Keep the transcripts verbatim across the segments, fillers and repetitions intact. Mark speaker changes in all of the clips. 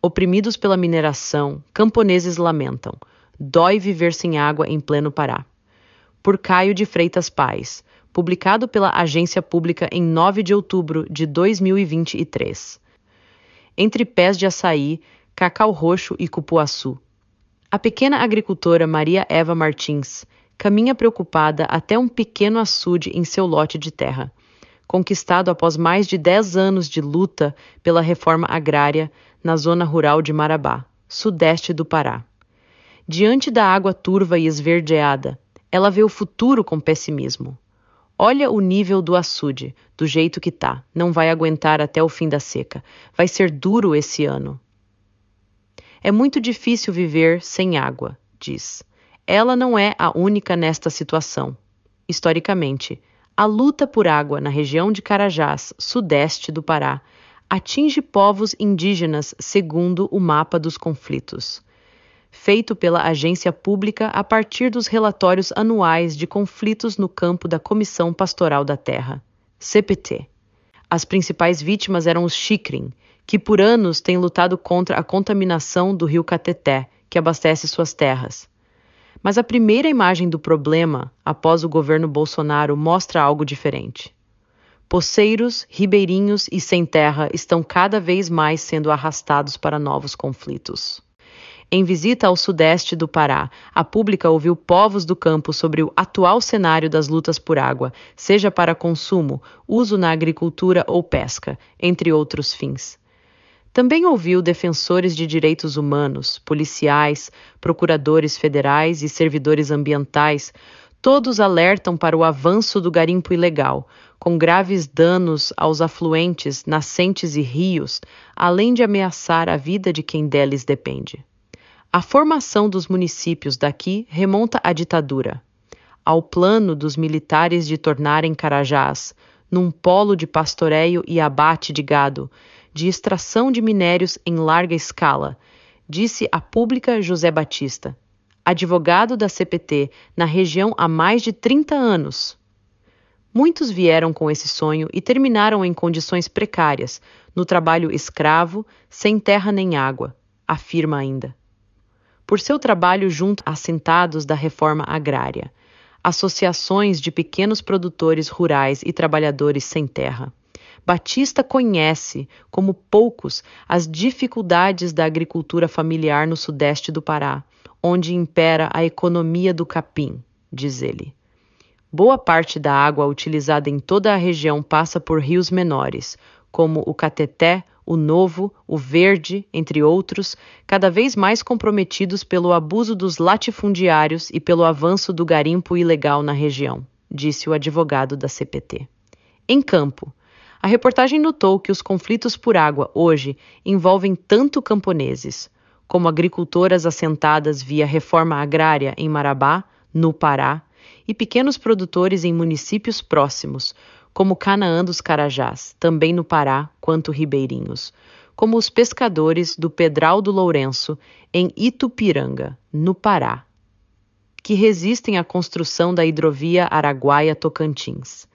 Speaker 1: Oprimidos pela mineração, camponeses lamentam. Dói viver sem água em pleno Pará. Por Caio de Freitas Paes, publicado pela Agência Pública em nove de outubro de dois mil e vinte e três. Entre pés de açaí, cacau roxo e cupuaçu. A pequena agricultora Maria Eva Martins caminha preocupada até um pequeno açude em seu lote de terra, conquistado após mais de dez anos de luta pela reforma agrária na zona rural de Marabá, sudeste do Pará. Diante da água turva e esverdeada, ela vê o futuro com pessimismo. Olha o nível do açude, do jeito que tá, não vai aguentar até o fim da seca, vai ser duro esse ano. É muito difícil viver sem água, diz. Ela não é a única nesta situação. Historicamente, a luta por água na região de Carajás, sudeste do Pará, atinge povos indígenas segundo o mapa dos conflitos, feito pela agência pública a partir dos relatórios anuais de conflitos no campo da Comissão Pastoral da Terra, C P T. As principais vítimas eram os Xikrin, que por anos têm lutado contra a contaminação do rio Cateté, que abastece suas terras. Mas a primeira imagem do problema, após o governo Bolsonaro, mostra algo diferente. Poceiros, ribeirinhos e sem terra estão cada vez mais sendo arrastados para novos conflitos. Em visita ao sudeste do Pará, a Pública ouviu povos do campo sobre o atual cenário das lutas por água, seja para consumo, uso na agricultura ou pesca, entre outros fins. Também ouviu defensores de direitos humanos, policiais, procuradores federais e servidores ambientais. Todos alertam para o avanço do garimpo ilegal, com graves danos aos afluentes, nascentes e rios, além de ameaçar a vida de quem deles depende. A formação dos municípios daqui remonta à ditadura, ao plano dos militares de tornarem Carajás num polo de pastoreio e abate de gado, de extração de minérios em larga escala, disse a Pública José Batista, advogado da C P T na região há mais de trinta anos. Muitos vieram com esse sonho e terminaram em condições precárias, no trabalho escravo, sem terra nem água, afirma ainda. Por seu trabalho junto a assentados da reforma agrária, associações de pequenos produtores rurais e trabalhadores sem terra, Batista conhece, como poucos, as dificuldades da agricultura familiar no sudeste do Pará, onde impera a economia do capim, diz ele. Boa parte da água utilizada em toda a região passa por rios menores, como o Cateté, o Novo, o Verde, entre outros, cada vez mais comprometidos pelo abuso dos latifundiários e pelo avanço do garimpo ilegal na região, disse o advogado da C P T. Em campo, a reportagem notou que os conflitos por água hoje envolvem tanto camponeses, como agricultoras assentadas via reforma agrária em Marabá, no Pará, e pequenos produtores em municípios próximos, como Canaã dos Carajás, também no Pará, quanto ribeirinhos, como os pescadores do Pedral do Lourenço, em Itupiranga, no Pará, que resistem à construção da hidrovia Araguaia-Tocantins.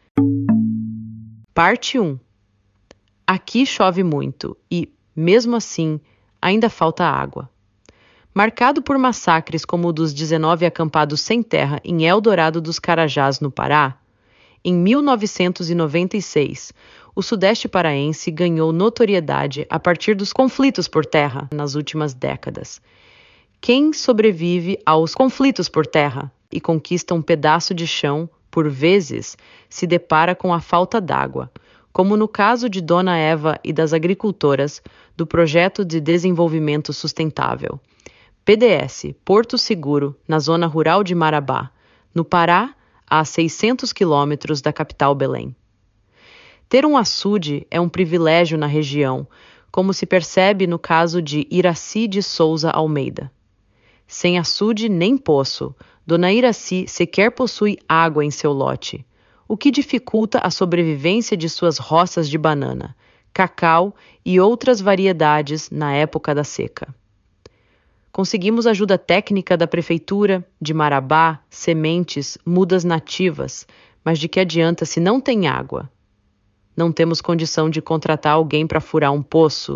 Speaker 1: Parte um. Aqui chove muito e, mesmo assim, ainda falta água. Marcado por massacres como o dos dezenove acampados sem terra em Eldorado dos Carajás, no Pará, em mil novecentos e noventa e seis, o sudeste paraense ganhou notoriedade a partir dos conflitos por terra nas últimas décadas. Quem sobrevive aos conflitos por terra e conquista um pedaço de chão, por vezes, se depara com a falta d'água, como no caso de Dona Eva e das agricultoras do Projeto de Desenvolvimento Sustentável, P D S, Porto Seguro, na zona rural de Marabá, no Pará, a seiscentos quilômetros da capital Belém. Ter um açude é um privilégio na região, como se percebe no caso de Iraci de Souza Almeida. Sem açude nem poço, Dona Iraci sequer possui água em seu lote, o que dificulta a sobrevivência de suas roças de banana, cacau e outras variedades na época da seca. Conseguimos ajuda técnica da prefeitura, de Marabá, sementes, mudas nativas, mas de que adianta se não tem água? Não temos condição de contratar alguém para furar um poço,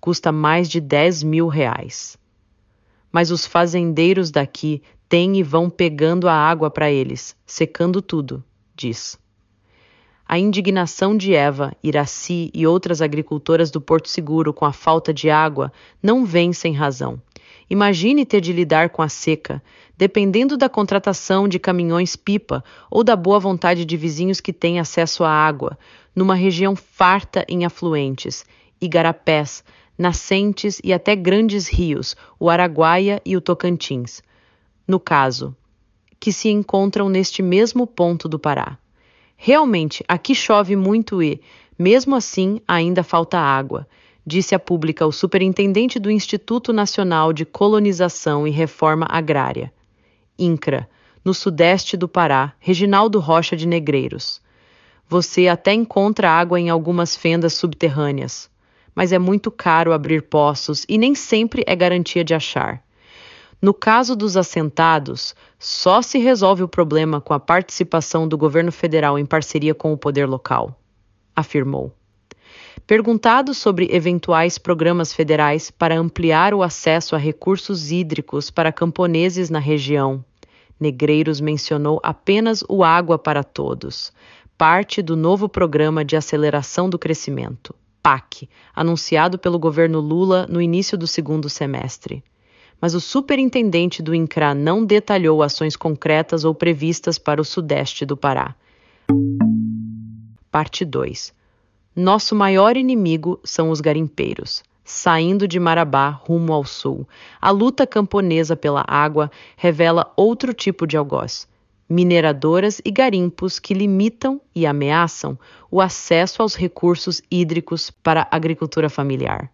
Speaker 1: custa mais de dez mil reais. Mas os fazendeiros daqui têm e vão pegando a água para eles, secando tudo, diz. A indignação de Eva, Iraci e outras agricultoras do Porto Seguro com a falta de água não vem sem razão. Imagine ter de lidar com a seca, dependendo da contratação de caminhões-pipa ou da boa vontade de vizinhos que têm acesso à água, numa região farta em afluentes, igarapés, nascentes e até grandes rios, o Araguaia e o Tocantins, no caso, que se encontram neste mesmo ponto do Pará. Realmente, aqui chove muito e, mesmo assim, ainda falta água, disse à pública o superintendente do Instituto Nacional de Colonização e Reforma Agrária, INCRA, no sudeste do Pará, Reginaldo Rocha de Negreiros. Você até encontra água em algumas fendas subterrâneas, mas é muito caro abrir poços e nem sempre é garantia de achar. No caso dos assentados, só se resolve o problema com a participação do governo federal em parceria com o poder local, afirmou. Perguntado sobre eventuais programas federais para ampliar o acesso a recursos hídricos para camponeses na região, Negreiros mencionou apenas o Água para Todos, parte do novo Programa de Aceleração do Crescimento, P A C, anunciado pelo governo Lula no início do segundo semestre. Mas o superintendente do INCRA não detalhou ações concretas ou previstas para o sudeste do Pará. Parte dois. Nosso maior inimigo são os garimpeiros. Saindo de Marabá rumo ao sul, a luta camponesa pela água revela outro tipo de algoz. Mineradoras e garimpos que limitam e ameaçam o acesso aos recursos hídricos para a agricultura familiar.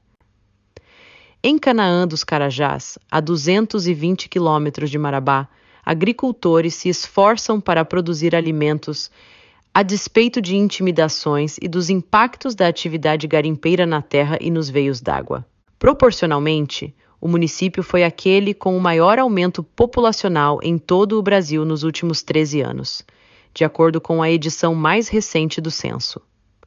Speaker 1: Em Canaã dos Carajás, a duzentos e vinte quilômetros de Marabá, agricultores se esforçam para produzir alimentos a despeito de intimidações e dos impactos da atividade garimpeira na terra e nos veios d'água. Proporcionalmente, o município foi aquele com o maior aumento populacional em todo o Brasil nos últimos treze anos, de acordo com a edição mais recente do censo.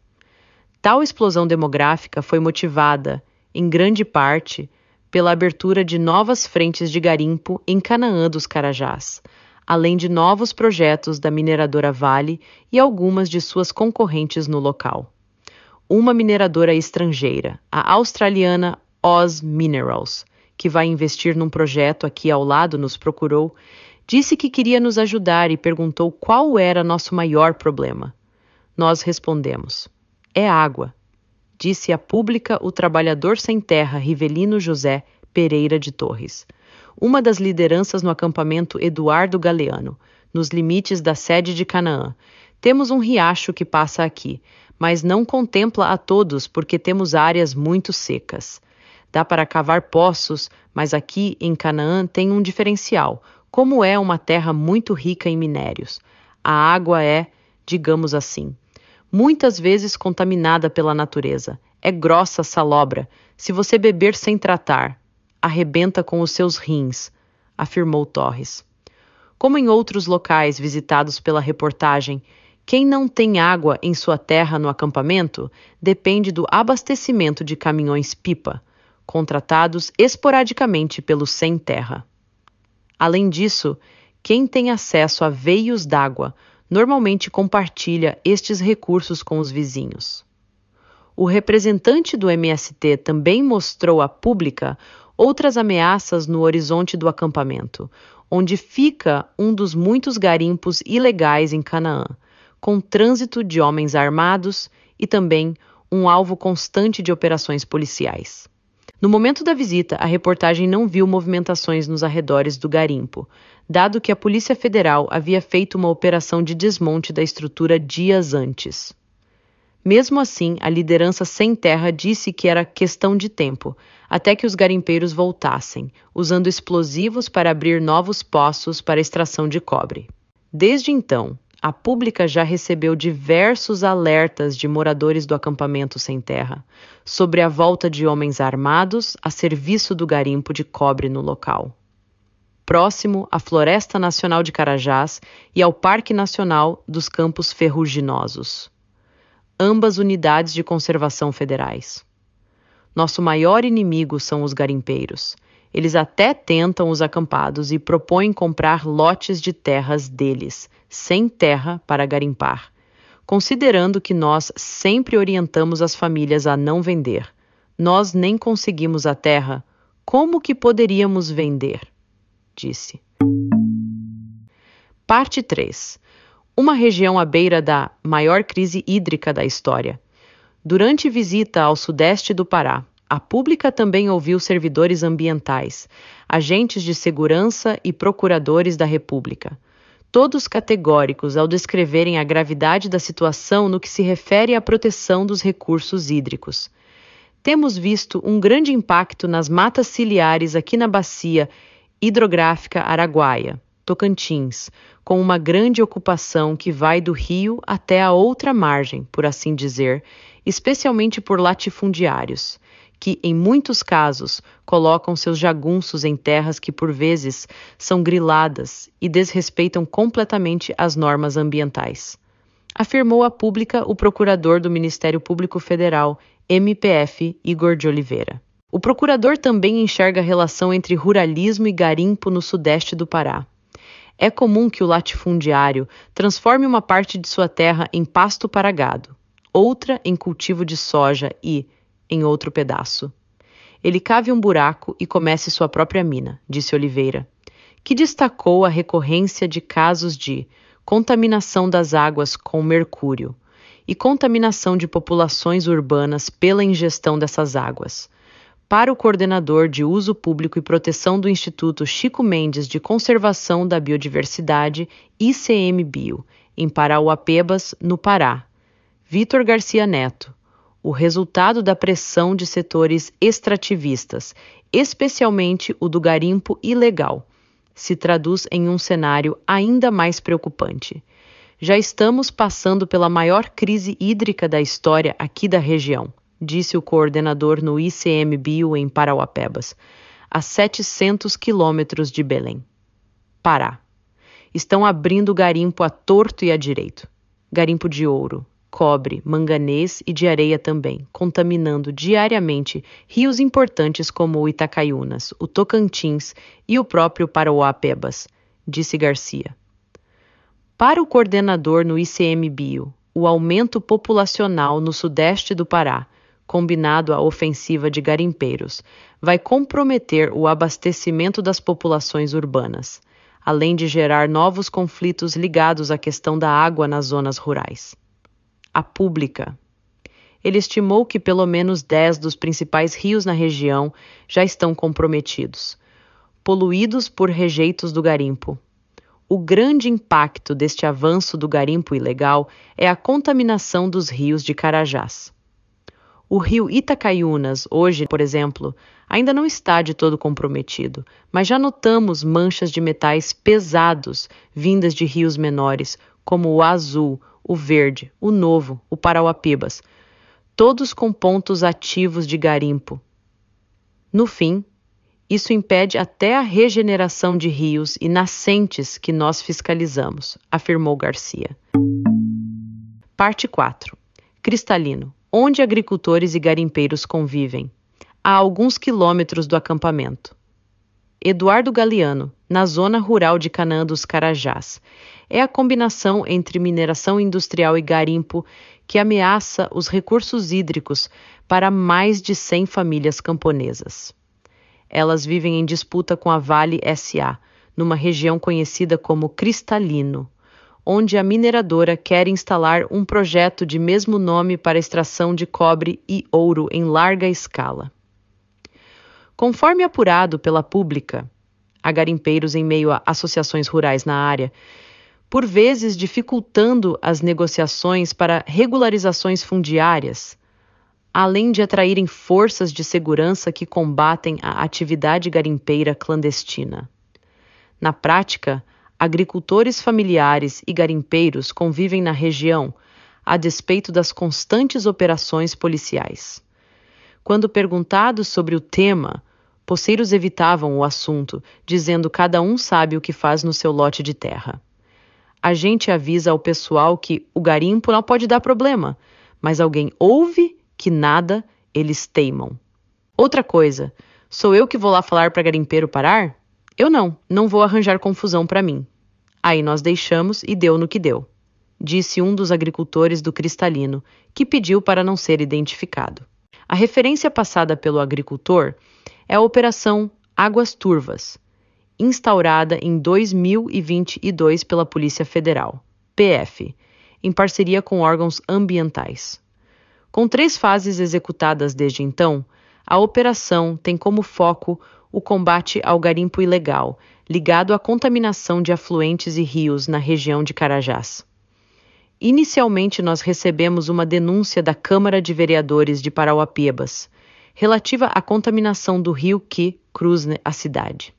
Speaker 1: Tal explosão demográfica foi motivada, em grande parte, pela abertura de novas frentes de garimpo em Canaã dos Carajás, além de novos projetos da mineradora Vale e algumas de suas concorrentes no local. Uma mineradora estrangeira, a australiana Oz Minerals, que vai investir num projeto aqui ao lado, nos procurou, disse que queria nos ajudar e perguntou qual era nosso maior problema. Nós respondemos: é água, disse à pública o trabalhador sem terra Rivelino José Pereira de Torres, uma das lideranças no acampamento Eduardo Galeano, nos limites da sede de Canaã. Temos um riacho que passa aqui, mas não contempla a todos porque temos áreas muito secas. Dá para cavar poços, mas aqui em Canaã tem um diferencial, como é uma terra muito rica em minérios. A água é, digamos assim, muitas vezes contaminada pela natureza. É grossa, salobra. Se você beber sem tratar, arrebenta com os seus rins, afirmou Torres. Como em outros locais visitados pela reportagem, quem não tem água em sua terra no acampamento depende do abastecimento de caminhões-pipa, contratados esporadicamente pelos sem terra. Além disso, quem tem acesso a veios d'água normalmente compartilha estes recursos com os vizinhos. O representante do M S T também mostrou à pública outras ameaças no horizonte do acampamento, onde fica um dos muitos garimpos ilegais em Canaã, com trânsito de homens armados e também um alvo constante de operações policiais. No momento da visita, a reportagem não viu movimentações nos arredores do garimpo, dado que a Polícia Federal havia feito uma operação de desmonte da estrutura dias antes. Mesmo assim, a liderança sem terra disse que era questão de tempo, até que os garimpeiros voltassem, usando explosivos para abrir novos poços para extração de cobre. Desde então, a pública já recebeu diversos alertas de moradores do acampamento sem terra sobre a volta de homens armados a serviço do garimpo de cobre no local, próximo à Floresta Nacional de Carajás e ao Parque Nacional dos Campos Ferruginosos, ambas unidades de conservação federais. Nosso maior inimigo são os garimpeiros. Eles até tentam os acampados e propõem comprar lotes de terras deles, sem terra para garimpar, considerando que nós sempre orientamos as famílias a não vender. Nós nem conseguimos a terra, como que poderíamos vender? Disse. Parte três. Uma região à beira da maior crise hídrica da história. Durante visita ao sudeste do Pará, a pública também ouviu servidores ambientais, agentes de segurança e procuradores da República, todos categóricos ao descreverem a gravidade da situação no que se refere à proteção dos recursos hídricos. Temos visto um grande impacto nas matas ciliares aqui na bacia hidrográfica Araguaia, Tocantins, com uma grande ocupação que vai do rio até a outra margem, por assim dizer, especialmente por latifundiários, que, em muitos casos, colocam seus jagunços em terras que, por vezes, são griladas e desrespeitam completamente as normas ambientais. Afirmou à pública o procurador do Ministério Público Federal, M P F, Igor de Oliveira. O procurador também enxerga a relação entre ruralismo e garimpo no sudeste do Pará. É comum que o latifundiário transforme uma parte de sua terra em pasto para gado, outra em cultivo de soja e, em outro pedaço, ele cave um buraco e comece sua própria mina, disse Oliveira, que destacou a recorrência de casos de contaminação das águas com mercúrio e contaminação de populações urbanas pela ingestão dessas águas. Para o coordenador de uso público e proteção do Instituto Chico Mendes de Conservação da Biodiversidade, I C M Bio, em Parauapebas, no Pará, Vitor Garcia Neto, o resultado da pressão de setores extrativistas, especialmente o do garimpo ilegal, se traduz em um cenário ainda mais preocupante. Já estamos passando pela maior crise hídrica da história aqui da região, disse o coordenador no I C M Bio em Parauapebas, a setecentos quilômetros de Belém. Pará. Estão abrindo garimpo à torto e à direito. Garimpo de ouro, cobre, manganês e de areia também, contaminando diariamente rios importantes como o Itacaiunas, o Tocantins e o próprio Parauapebas, disse Garcia. Para o coordenador no I C M Bio, o aumento populacional no sudeste do Pará, combinado à ofensiva de garimpeiros, vai comprometer o abastecimento das populações urbanas, além de gerar novos conflitos ligados à questão da água nas zonas rurais. A Pública. Ele estimou que pelo menos dez dos principais rios na região já estão comprometidos, poluídos por rejeitos do garimpo. O grande impacto deste avanço do garimpo ilegal é a contaminação dos rios de Carajás. O rio Itacaiunas, hoje, por exemplo, ainda não está de todo comprometido, mas já notamos manchas de metais pesados vindas de rios menores, como o Azul, o Verde, o Novo, o Parauapebas, todos com pontos ativos de garimpo. No fim, isso impede até a regeneração de rios e nascentes que nós fiscalizamos, afirmou Garcia. Parte quatro. Cristalino. Onde agricultores e garimpeiros convivem, a alguns quilômetros do acampamento. Eduardo Galeano, na zona rural de Canaã dos Carajás. É a combinação entre mineração industrial e garimpo que ameaça os recursos hídricos para mais de cem famílias camponesas. Elas vivem em disputa com a Vale S A, numa região conhecida como Cristalino, onde a mineradora quer instalar um projeto de mesmo nome para extração de cobre e ouro em larga escala. Conforme apurado pela Pública, há garimpeiros em meio a associações rurais na área, por vezes dificultando as negociações para regularizações fundiárias, além de atraírem forças de segurança que combatem a atividade garimpeira clandestina. Na prática, agricultores familiares e garimpeiros convivem na região, a despeito das constantes operações policiais. Quando perguntados sobre o tema, poceiros evitavam o assunto, dizendo que cada um sabe o que faz no seu lote de terra. A gente avisa ao pessoal que o garimpo não pode dar problema, mas alguém ouve que nada, eles teimam, Outra coisa, sou eu que vou lá falar para garimpeiro parar? Eu não, não vou arranjar confusão para mim. Aí nós deixamos e deu no que deu, disse um dos agricultores do Cristalino, que pediu para não ser identificado. A referência passada pelo agricultor é a Operação Águas Turvas, instaurada em dois mil e vinte e dois pela Polícia Federal, P F, em parceria com órgãos ambientais. Com três fases executadas desde então, a operação tem como foco o combate ao garimpo ilegal, ligado à contaminação de afluentes e rios na região de Carajás. Inicialmente, nós recebemos uma denúncia da Câmara de Vereadores de Parauapebas, relativa à contaminação do rio que cruza a cidade.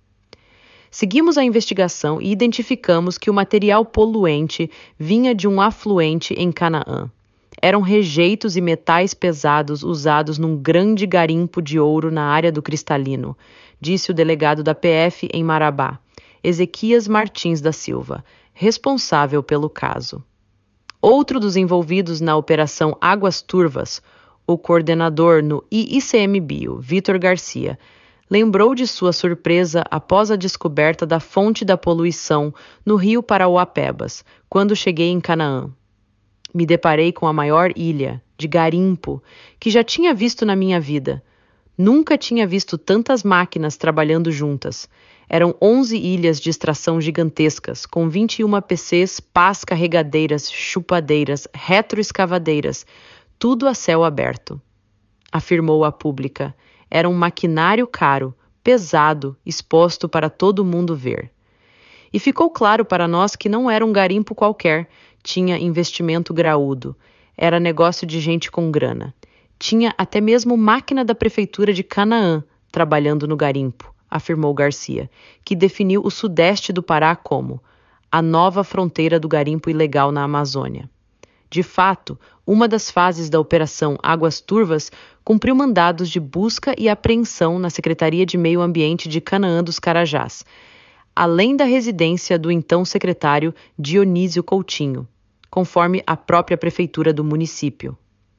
Speaker 1: Seguimos a investigação e identificamos que o material poluente vinha de um afluente em Canaã. Eram rejeitos e metais pesados usados num grande garimpo de ouro na área do Cristalino, disse o delegado da P F em Marabá, Ezequias Martins da Silva, responsável pelo caso. Outro dos envolvidos na Operação Águas Turvas, o coordenador no I C M Bio, Vitor Garcia, lembrou de sua surpresa após a descoberta da fonte da poluição no rio Parauapebas, quando cheguei em Canaã. Me deparei com a maior ilha, de garimpo, que já tinha visto na minha vida. Nunca tinha visto tantas máquinas trabalhando juntas. Eram onze ilhas de extração gigantescas, com vinte e uma P Cs, pás carregadeiras, chupadeiras, retroescavadeiras, tudo a céu aberto. Afirmou a pública. Era um maquinário caro, pesado, exposto para todo mundo ver. E ficou claro para nós que não era um garimpo qualquer, tinha investimento graúdo, era negócio de gente com grana. Tinha até mesmo máquina da prefeitura de Canaã trabalhando no garimpo, afirmou Garcia, que definiu o sudeste do Pará como a nova fronteira do garimpo ilegal na Amazônia. De fato, uma das fases da Operação Águas Turvas cumpriu mandados de busca e apreensão na Secretaria de Meio Ambiente de Canaã dos Carajás, além da residência do então secretário Dionísio Coutinho, conforme a própria prefeitura do município.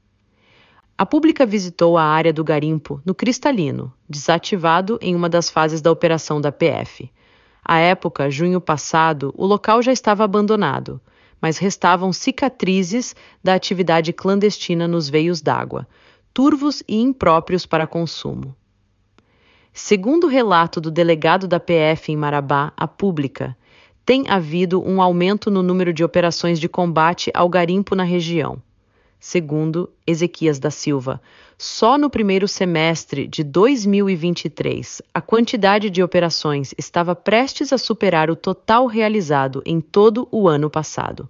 Speaker 1: A pública visitou a área do garimpo no Cristalino, desativado em uma das fases da operação da P F. À época, junho passado, o local já estava abandonado, mas restavam cicatrizes da atividade clandestina nos veios d'água, turvos e impróprios para consumo. Segundo o relato do delegado da P F em Marabá, a pública, tem havido um aumento no número de operações de combate ao garimpo na região. Segundo Ezequias da Silva, só no primeiro semestre de dois mil e vinte e três, a quantidade de operações estava prestes a superar o total realizado em todo o ano passado.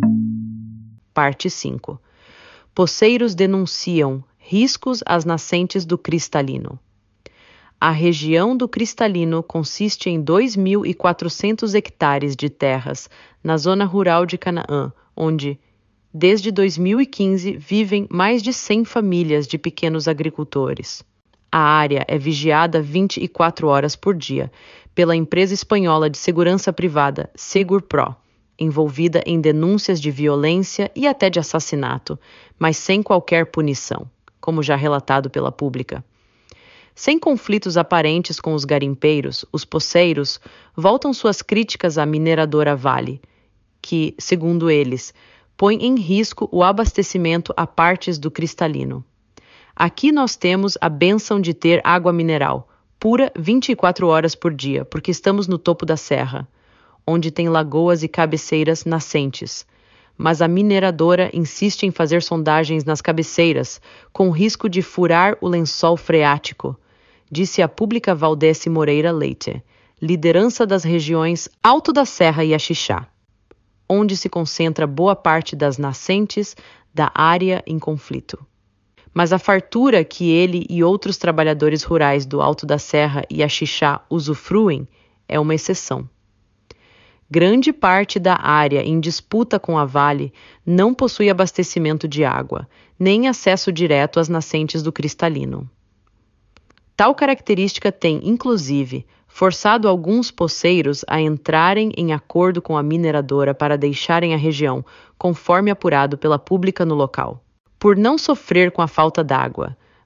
Speaker 1: Parte cinco. Poceiros denunciam riscos às nascentes do Cristalino. A região do Cristalino consiste em dois mil e quatrocentos hectares de terras na zona rural de Canaã, onde, desde dois mil e quinze, vivem mais de cem famílias de pequenos agricultores. A área é vigiada vinte e quatro horas por dia pela empresa espanhola de segurança privada Segurpro, envolvida em denúncias de violência e até de assassinato, mas sem qualquer punição, como já relatado pela pública. Sem conflitos aparentes com os garimpeiros, os poceiros voltam suas críticas à mineradora Vale, que, segundo eles, põe em risco o abastecimento a partes do Cristalino. Aqui nós temos a bênção de ter água mineral, pura vinte e quatro horas por dia, porque estamos no topo da serra, onde tem lagoas e cabeceiras nascentes. Mas a mineradora insiste em fazer sondagens nas cabeceiras, com risco de furar o lençol freático, disse a pública Valdece Moreira Leite, liderança das regiões Alto da Serra e Axixá, onde se concentra boa parte das nascentes da área em conflito. Mas a fartura que ele e outros trabalhadores rurais do Alto da Serra e Axixá usufruem é uma exceção. Grande parte da área em disputa com a Vale não possui abastecimento de água, nem acesso direto às nascentes do Cristalino. Tal característica tem, inclusive, forçado alguns poceiros a entrarem em acordo com a mineradora para deixarem a região, conforme apurado pela pública no local. Por não sofrer com a falta d'água,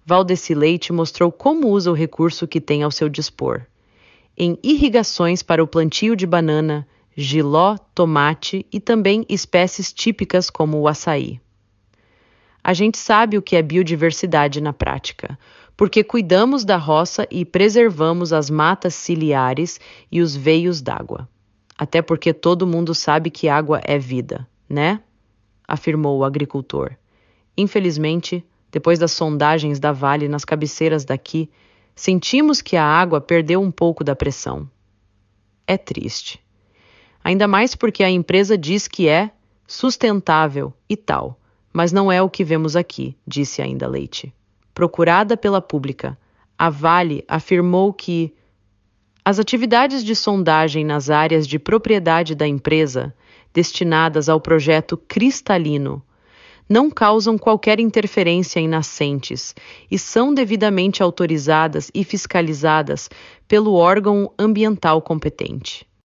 Speaker 1: Valdeci Leite mostrou como usa o recurso que tem ao seu dispor. Em irrigações para o plantio de banana, jiló, tomate e também espécies típicas como o açaí. A gente sabe o que é biodiversidade na prática, porque cuidamos da roça e preservamos as matas ciliares e os veios d'água. Até porque todo mundo sabe que água é vida, né? Afirmou o agricultor. Infelizmente, depois das sondagens da Vale nas cabeceiras daqui, sentimos que a água perdeu um pouco da pressão. É triste. Ainda mais porque a empresa diz que é sustentável e tal, mas não é o que vemos aqui, disse ainda Leite. Procurada pela Pública, a Vale afirmou que as atividades de sondagem nas áreas de propriedade da empresa, destinadas ao projeto Cristalino, não causam qualquer interferência em nascentes e são devidamente autorizadas e fiscalizadas pelo órgão ambiental competente.